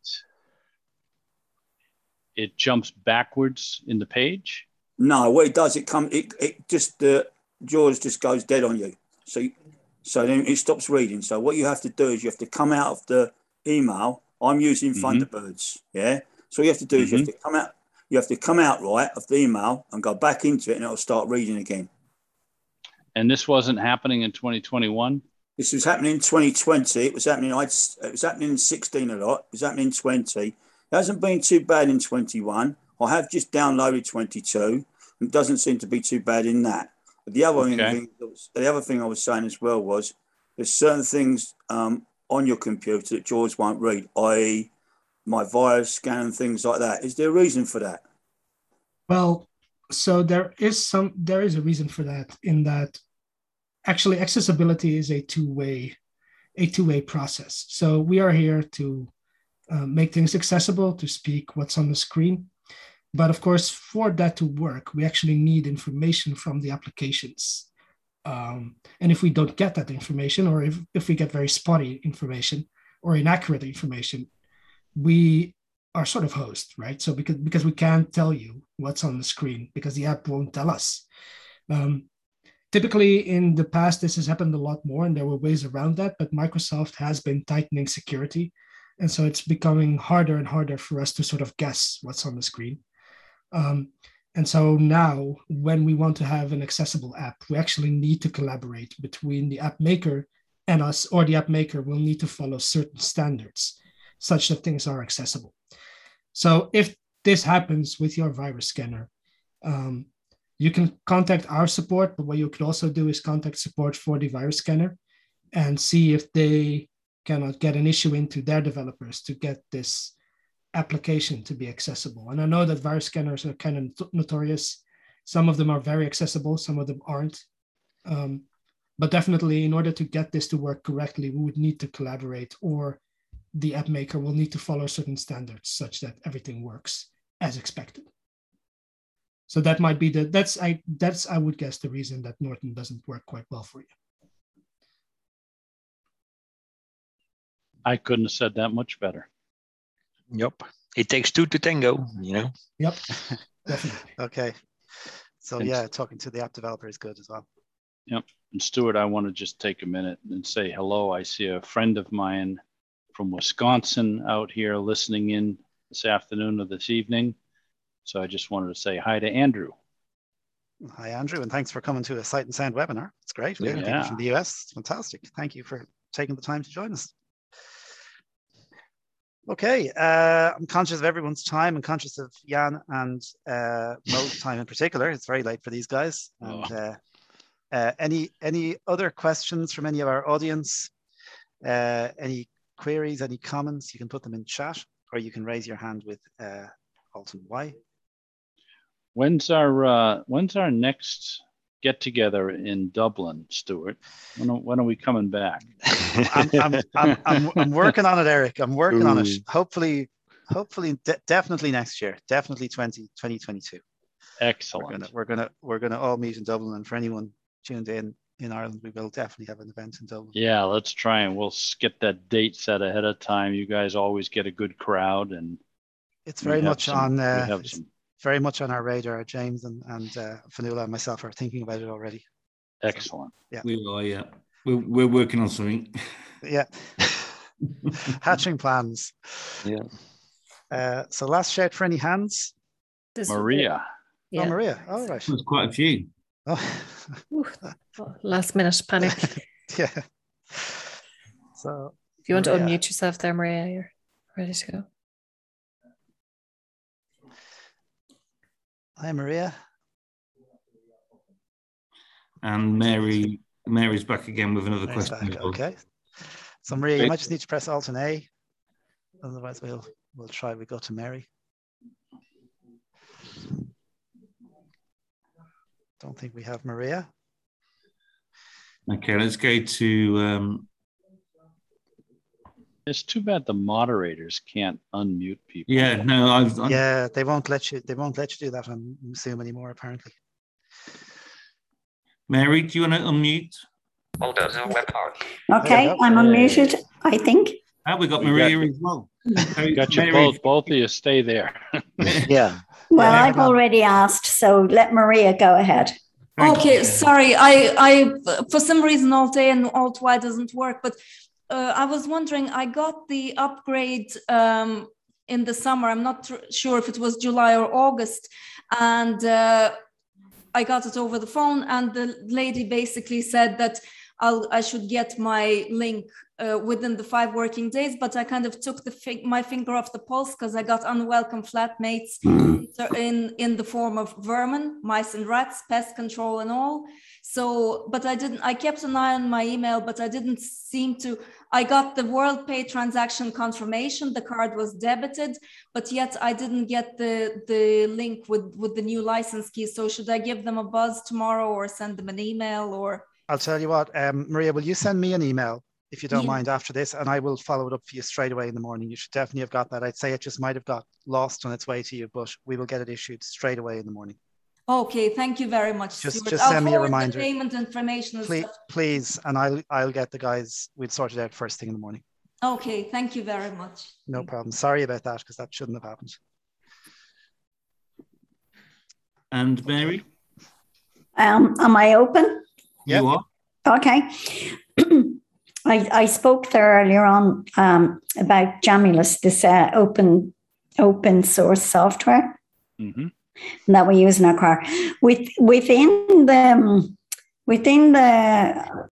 it jumps backwards in the page? No, what it does, it come, it it just the uh, JAWS just goes dead on you. So. You, So then it stops reading. So what you have to do is you have to come out of the email. I'm using mm-hmm. Thunderbirds, yeah. So what you have to do mm-hmm. is you have to come out. You have to come out right of the email and go back into it, and it'll start reading again. And this wasn't happening in twenty twenty-one. This was happening in twenty twenty. It was happening. I'd, it was happening in sixteen a lot. It was happening in twenty. It hasn't been too bad in twenty-one. I have just downloaded twenty-two. And it doesn't seem to be too bad in that. But the other, okay. thing, the other thing I was saying as well was there's certain things um, on your computer that JAWS won't read, that is my virus scan and things like that. Is there a reason for that? Well, so there is some, there is a reason for that in that actually accessibility is a two-way, a two-way process. So we are here to uh, make things accessible, to speak what's on the screen. But of course, for that to work, we actually need information from the applications. Um, and if we don't get that information, or if, if we get very spotty information or inaccurate information, we our sort of host, right? So because, because we can't tell you what's on the screen because the app won't tell us. Um, typically in the past, this has happened a lot more and there were ways around that, but Microsoft has been tightening security. And so it's becoming harder and harder for us to sort of guess what's on the screen. Um, and so now when we want to have an accessible app, we actually need to collaborate between the app maker and us, or the app maker will need to follow certain standards such that things are accessible. So if this happens with your virus scanner, um, you can contact our support, but what you could also do is contact support for the virus scanner and see if they cannot get an issue into their developers to get this application to be accessible. And I know that virus scanners are kind of notorious. Some of them are very accessible, some of them aren't. Um, but definitely in order to get this to work correctly, we would need to collaborate, or the app maker will need to follow certain standards such that everything works as expected. So that might be the, that's, I, that's, I would guess the reason that Norton doesn't work quite well for you. I couldn't have said that much better. Yep. It takes two to tango, you know? Yep, definitely. Okay. So And- yeah, talking to the app developer is good as well. Yep. And Stuart, I want to just take a minute and say hello. I see a friend of mine from Wisconsin out here listening in this afternoon or this evening. So I just wanted to say hi to Andrew. Hi, Andrew, and thanks for coming to a Sight and Sound webinar. It's great. We have people Yeah. from the U S. It's fantastic. Thank you for taking the time to join us. Okay, uh, I'm conscious of everyone's time and conscious of Jan and uh, Mo's time in particular. It's very late for these guys. And, Oh. uh, uh, any any other questions from any of our audience? Uh, any queries, any comments? You can put them in chat, or you can raise your hand with uh, Alton Y. When's our uh, when's our next get together in Dublin, Stuart? When are, when are we coming back? I'm, I'm, I'm, I'm, I'm working on it, Eric. I'm working on it. Ooh. Hopefully, hopefully, de- definitely next year. Definitely twenty twenty-two. We're Excellent. gonna, we're gonna, we're gonna all meet in Dublin, and for anyone tuned in in Ireland, we will definitely have an event in Dublin. Yeah, let's try and we'll s- get that date set ahead of time. You guys always get a good crowd, and It's we very have much some- on. we Uh, have it's some very much on our radar. James and and uh, Fanula and myself are thinking about it already. excellent. We are, yeah. We're, we're working on something. Yeah, hatching plans. Yeah. Uh, so last shout for any hands. This- Maria. Yeah. Oh, Maria. All right. There's quite a few. Oh. Ooh, last minute panic. Yeah. So If you want to Maria. unmute yourself there, Maria, you're ready to go. Hi, Maria. And Mary, Mary's back again with another Mary's question. back, as well. okay. So Maria, you might just need to press Alt and A. Otherwise, we'll we'll try. We go to Mary. Don't think we have Maria. Okay, let's go to um, It's too bad the moderators can't unmute people. yeah. No, I've I'm, Yeah, they won't let you. They won't let you do that on Zoom anymore. Apparently. Mary. Do you want to unmute? Okay, go. I'm unmuted, I think. Ah, we got We Maria got- as well. We got you Mary, both. Both of you stay there. Yeah. Well, Yeah, I've hang on. already asked, so let Maria go ahead. Thank Okay, you. sorry. I, I, for some reason, Alt A and Alt Y doesn't work. But uh, I was wondering. I got the upgrade um, in the summer. I'm not tr- sure if it was July or August, and uh, I got it over the phone. And the lady basically said that I'll, I should get my link uh, within the five working days. But I kind of took the fi- my finger off the pulse because I got unwelcome flatmates in in the form of vermin, mice and rats, pest control and all. So, but I didn't, I kept an eye on my email, but I didn't seem to, I got the WorldPay transaction confirmation, the card was debited, but yet I didn't get the, the link with, with the new license key. So should I give them a buzz tomorrow or send them an email or? I'll tell you what, um, Maria, will you send me an email if you don't Yeah. mind after this, and I will follow it up for you straight away in the morning. You should definitely have got that. I'd say it just might have got lost on its way to you, but we will get it issued straight away in the morning. Okay, thank you very much. Just- Stuart. just I'll send me a forward reminder. The payment information and Please, stuff. please, and I'll I'll get the guys. We'll sort it out first thing in the morning. Okay, thank you very much. No problem. Sorry about that, because that shouldn't have happened. And Mary? Um, am I open? You are. Okay. I, I spoke there earlier on um, about Jamulus, this uh, open open source software mm-hmm. that we use in our car. With within the within the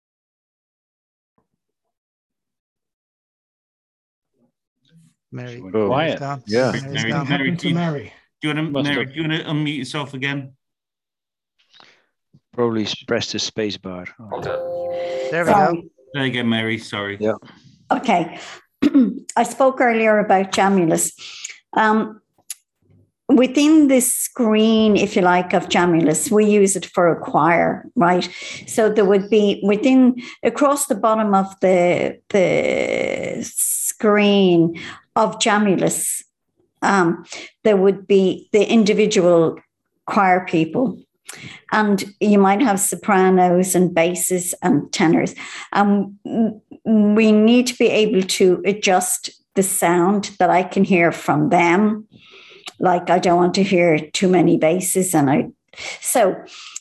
Mary, oh. Mary's gone. Yeah, Mary's Mary, gone. Mary, to Mary. Do you want to, Mary, do you want to unmute yourself again? Probably press the space bar. Oh. There we Sorry. go. There you go, Mary. Sorry. Yeah. Okay. I spoke earlier about Jamulus. Um, within this screen, if you like, of Jamulus, we use it for a choir, right? So there would be within, across the bottom of the, the screen of Jamulus, um, there would be the individual choir people. And you might have sopranos and basses and tenors. Um, we need to be able to adjust the sound that I can hear from them. Like, I don't want to hear too many basses. And I, so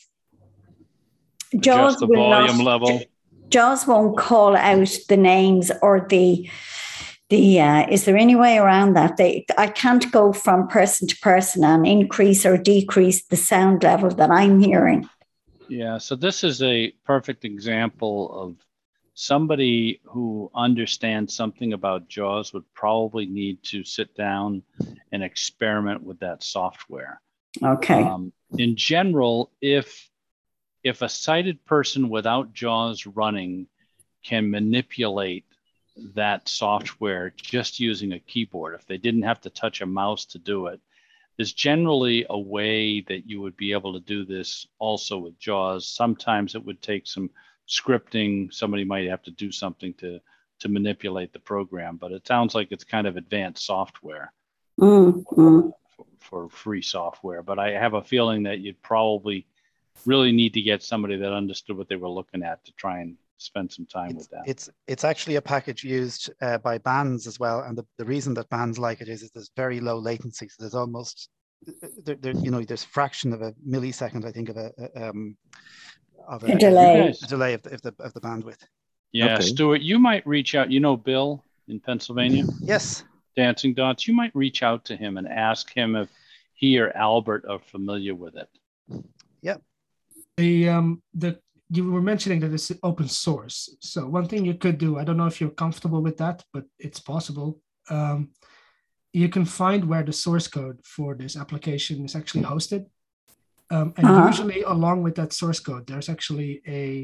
Jaws, the volume not, level. Jaws won't call out the names or the, The, uh, is there any way around that? They, I can't go from person to person and increase or decrease the sound level that I'm hearing. Yeah, so this is a perfect example of somebody who understands something about Jaws would probably need to sit down and experiment with that software. Okay. Um, in general, if if a sighted person without Jaws running can manipulate that software just using a keyboard, if they didn't have to touch a mouse to do it, there's generally a way that you would be able to do this also with Jaws. Sometimes it would take some scripting. Somebody might have to do something to to manipulate the program, but it sounds like it's kind of advanced software mm-hmm. for, for free software. But I have a feeling that you'd probably really need to get somebody that understood what they were looking at to try and spend some time it's, with that. It's it's actually a package used uh, by bands as well, and the, the reason that bands like it is, is there's very low latency. So there's almost there, there you know there's fraction of a millisecond, I think, of a, a um of a, a delay a delay of the, of the of the bandwidth. Yeah, okay. Stuart, you might reach out. You know Bill in Pennsylvania? Yes. Dancing Dots. You might reach out to him and ask him if he or Albert are familiar with it. Yep. The um the you were mentioning that it's open source. So one thing you could do, I don't know if you're comfortable with that, but it's possible. Um, you can find where the source code for this application is actually hosted. Um, and uh-huh. usually along with that source code, there's actually a,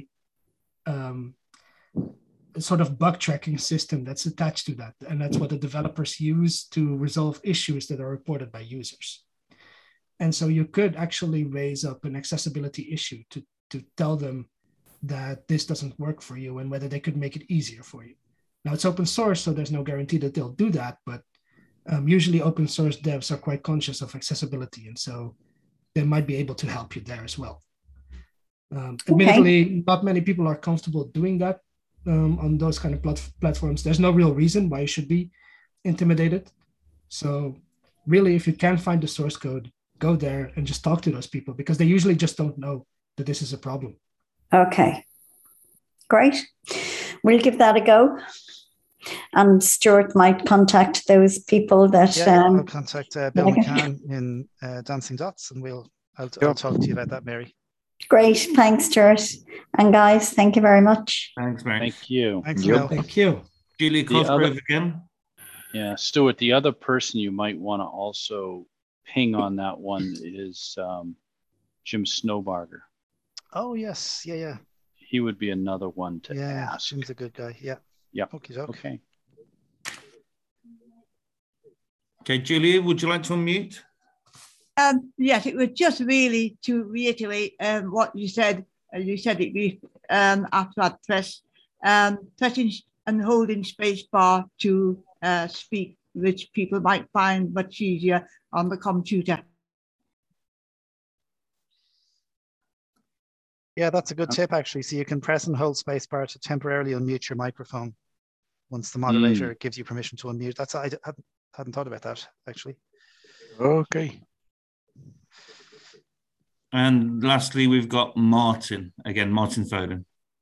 um, a sort of bug tracking system that's attached to that. And that's what the developers use to resolve issues that are reported by users. And so you could actually raise up an accessibility issue to, to tell them that this doesn't work for you and whether they could make it easier for you. Now it's open source, so there's no guarantee that they'll do that, but um, usually open source devs are quite conscious of accessibility, and so they might be able to help you there as well. Um, okay. Admittedly, not many people are comfortable doing that um, on those kind of plat- platforms. There's no real reason why you should be intimidated. So really, if you can find the source code, go there and just talk to those people, because they usually just don't know that this is a problem. Okay, great. We'll give that a go. And Stuart might contact those people that... Yeah, um, I'll contact uh, Bill McCann in uh, Dancing Dots, and we'll I'll, I'll talk to you about that, Mary. Great, thanks, Stuart. And guys, thank you very much. Thanks, Mary. Thank you. Thanks, yep. Bill. Thank you. Julie Cosgrove again. Yeah, Stuart, the other person you might want to also ping on that one is um, Jim Snowbarger. Oh, yes. Yeah, yeah. He would be another one to yeah, ask. Jim's a good guy. Yeah. Yeah. Okay, okay. Okay. Okay, Julia, would you like to unmute? Um, yes, it was just really to reiterate um, what you said. Uh, you said it um, after that press, um, pressing and holding space bar to uh, speak, which people might find much easier on the computer. Yeah, that's a good tip, actually. So you can press and hold spacebar to temporarily unmute your microphone. once the moderator Mm. gives you permission to unmute. That's I hadn't, hadn't thought about that actually. Okay. And lastly, we've got Martin again, Martin Foden.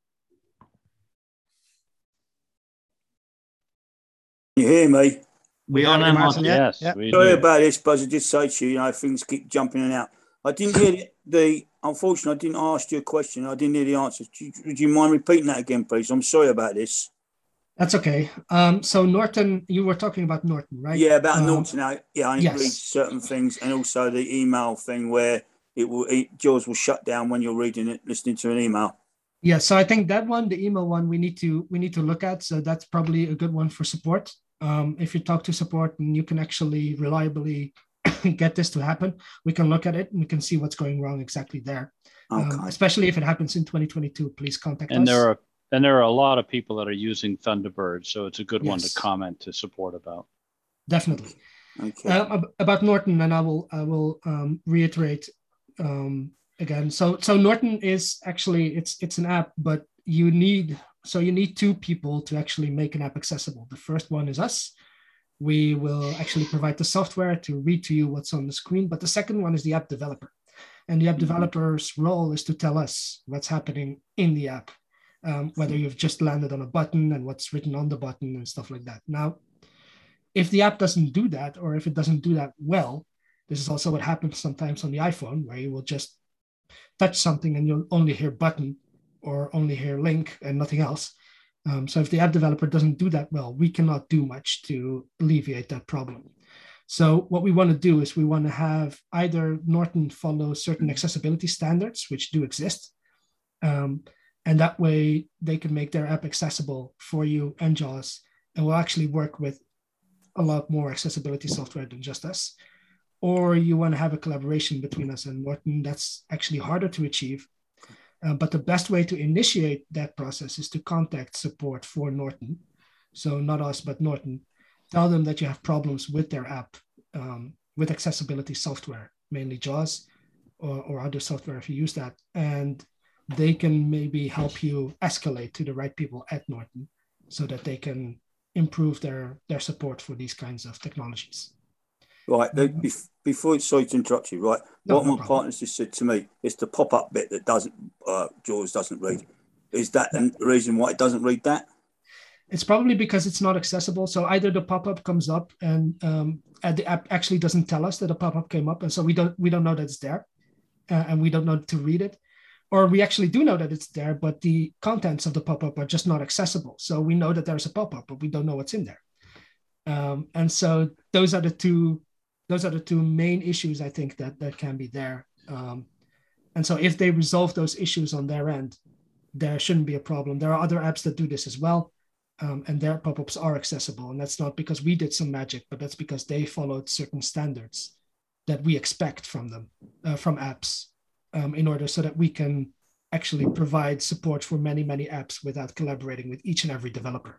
You hear me? We, We are have now, you, Martin. Martin. Yeah, Yes, yeah. we Sorry do. about this, Buzz. I did say to you, you know, things keep jumping in and out. I didn't hear the, the unfortunately, I didn't ask you a question. I didn't hear the answer. Do you, would you mind repeating that again, please? I'm sorry about this. That's okay. Um, so Norton, you were talking about Norton, right? Yeah, about Um, Norton. Now, yeah, I need to read yes. certain things, and also the email thing where it will, it, Jaws will shut down when you're reading it, listening to an email. Yeah, so I think that one, the email one, we need to we need to look at. So that's probably a good one for support. Um, if you talk to support and you can actually reliably get this to happen, we can look at it and we can see what's going wrong exactly there. Okay. Um, especially if it happens in twenty twenty-two, please contact And us. there are and there are a lot of people that are using Thunderbird, so it's a good one to Yes. comment to support about. Definitely. Okay. Um, ab- about Norton, and I will I will um, reiterate um, again. So so Norton is actually it's it's an app, but you need so you need two people to actually make an app accessible. The first one is us. We will actually provide the software to read to you what's on the screen, but the second one is the app developer, and the app developer's role is to tell us what's happening in the app, um, whether you've just landed on a button and what's written on the button and stuff like that. Now, if the app doesn't do that, or if it doesn't do that well, this is also what happens sometimes on the iPhone, where you will just touch something and you'll only hear button or only hear link and nothing else. Um, so if the app developer doesn't do that well, we cannot do much to alleviate that problem. So what we want to do is we want to have either Norton follow certain accessibility standards, which do exist, um, and that way they can make their app accessible for you and JAWS, and we'll actually work with a lot more accessibility software than just us. Or you want to have a collaboration between us and Norton. That's actually harder to achieve. Uh, but the best way to initiate that process is to contact support for Norton. So not us, but Norton. Tell them that you have problems with their app, um, with accessibility software, mainly JAWS or, or other software if you use that. And they can maybe help you escalate to the right people at Norton so that they can improve their, their support for these kinds of technologies. Right. Mm-hmm. Bef- before, sorry to interrupt you, right? No, what no my problem. partners just said to me, it's the pop-up bit that doesn't, uh, Jaws doesn't read. Is that yeah. the reason why it doesn't read that? It's probably because it's not accessible. So either the pop-up comes up and, um, and the app actually doesn't tell us that a pop-up came up. And so we don't, we don't know that it's there uh, and we don't know to read it. Or we actually do know that it's there, but the contents of the pop-up are just not accessible. So we know that there's a pop-up, but we don't know what's in there. Um, and so those are the two, those are the two main issues I think that, that can be there. Um, and so if they resolve those issues on their end, there shouldn't be a problem. There are other apps that do this as well. Um, and their pop-ups are accessible. And that's not because we did some magic, but that's because they followed certain standards that we expect from them, uh, from apps, um, in order so that we can actually provide support for many, many apps without collaborating with each and every developer.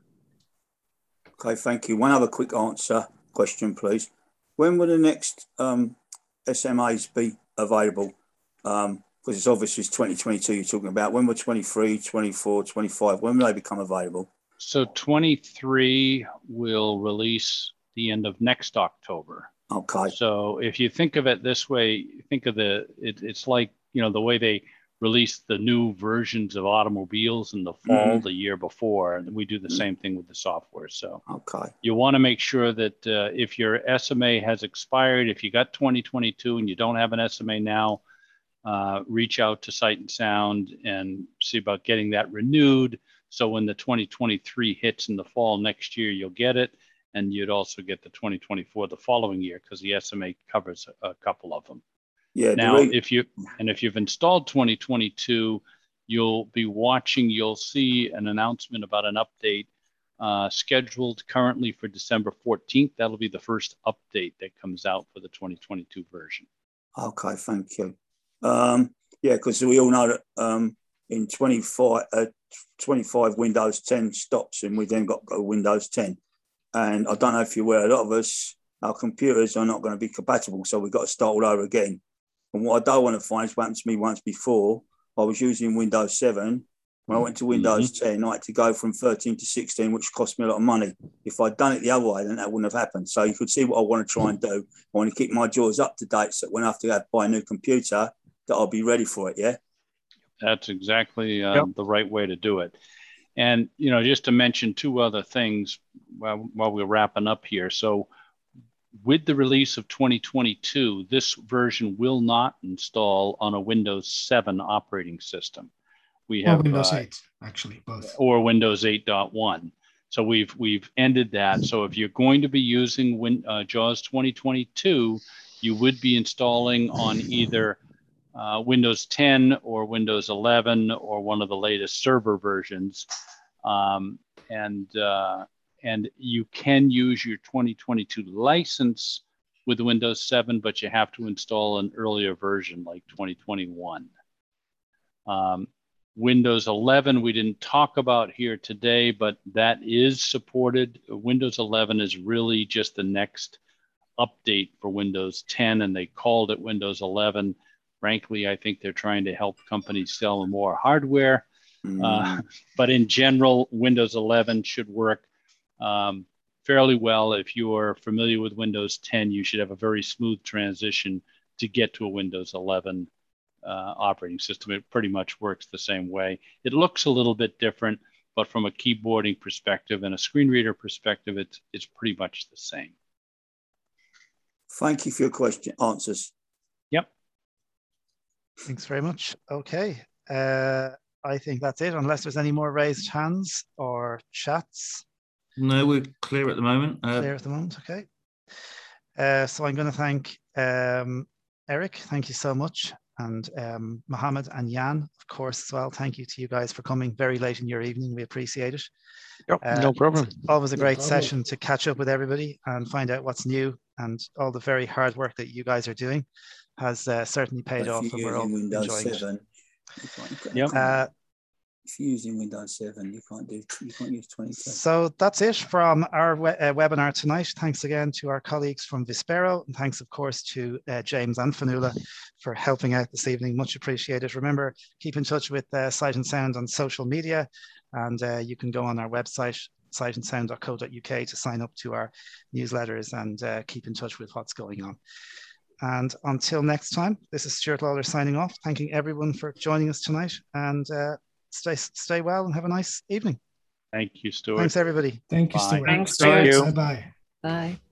Okay, thank you. One other quick answer question, please. When will the next um, S M As be available? Um, because it's obviously it's twenty twenty-two you're talking about. When will twenty-three, twenty-four, twenty-five, when will they become available? So twenty-three will release the end of next October. Okay. So if you think of it this way, think of the, it, it's like, you know, the way they release the new versions of automobiles in the fall mm-hmm. the year before, and we do the mm-hmm. same thing with the software. So okay. you want to make sure that uh, if your S M A has expired, if you got twenty twenty-two and you don't have an S M A now, uh, reach out to Sight and Sound and see about getting that renewed. So when the twenty twenty-three hits in the fall next year, you'll get it. And you'd also get the twenty twenty-four the following year because the S M A covers a, a couple of them. Yeah. Now, if you and if you've installed twenty twenty-two, you'll be watching, you'll see an announcement about an update uh, scheduled currently for December fourteenth. That'll be the first update that comes out for the twenty twenty-two version. Okay, thank you. Um, yeah, because we all know that um, in twenty-five, uh, twenty-five Windows ten stops and we then got go Windows ten. And I don't know if you're aware, a lot of us, our computers are not going to be compatible, so we've got to start all over again. And what I don't want to find is what happened to me once before. I was using Windows seven When I went to Windows Mm-hmm. ten, I had to go from thirteen to sixteen, which cost me a lot of money. If I'd done it the other way, then that wouldn't have happened. So you could see what I want to try and do. I want to keep my JAWS up to date, so when I have to have, buy a new computer, that I'll be ready for it, yeah? That's exactly uh, Yep. the right way to do it. And, you know, just to mention two other things while, while we're wrapping up here. So with the release of twenty twenty-two, this version will not install on a Windows seven operating system. We Or have Windows uh, eight, actually, both. or Windows eight point one. So we've we've ended that. So if you're going to be using Win, uh, JAWS twenty twenty-two, you would be installing on either uh, Windows ten or Windows eleven or one of the latest server versions, um, and uh, and you can use your twenty twenty-two license with Windows seven, but you have to install an earlier version like twenty twenty-one. Um, Windows eleven, we didn't talk about here today, but that is supported. Windows eleven is really just the next update for Windows ten, and they called it Windows eleven. Frankly, I think they're trying to help companies sell more hardware. Mm. Uh, but in general, Windows eleven should work um, fairly well. If you're familiar with Windows ten, you should have a very smooth transition to get to a Windows eleven Uh, operating system. It pretty much works the same way. It looks a little bit different, but from a keyboarding perspective and a screen reader perspective, it's it's pretty much the same. Thank you for your question answers. Yep. Thanks very much. Okay. Uh, I think that's it, unless there's any more raised hands or chats. No, we're clear at the moment. Uh, clear at the moment, okay. Uh, so I'm going to thank um, Eric. Thank you so much. And um, Mohammed and Jan, of course, as well. Thank you to you guys for coming very late in your evening. We appreciate it. Yep, uh, no problem. Always a No great problem. session to catch up with everybody and find out what's new, and all the very hard work that you guys are doing has uh, certainly paid If off, you're and we're all using Windows enjoying seven, it. you can't, Yep. Uh, if you're using Windows seven, you can't do you can't use twenty-two. So that's it from our we uh, webinar tonight. Thanks again to our colleagues from Vispero, and thanks of course to uh, James and Fanula for helping out this evening. Much appreciated. Remember, keep in touch with uh, Sight and Sound on social media, and uh, you can go on our website sight and sound dot co dot U K to sign up to our newsletters and uh, keep in touch with what's going on. And until next time, this is Stuart Lawler signing off, thanking everyone for joining us tonight, and uh, stay stay well and have a nice evening. Thank you, Stuart. Thanks, everybody. Thank you, Bye. Stuart. Thanks, Stuart. Bye-bye. Bye.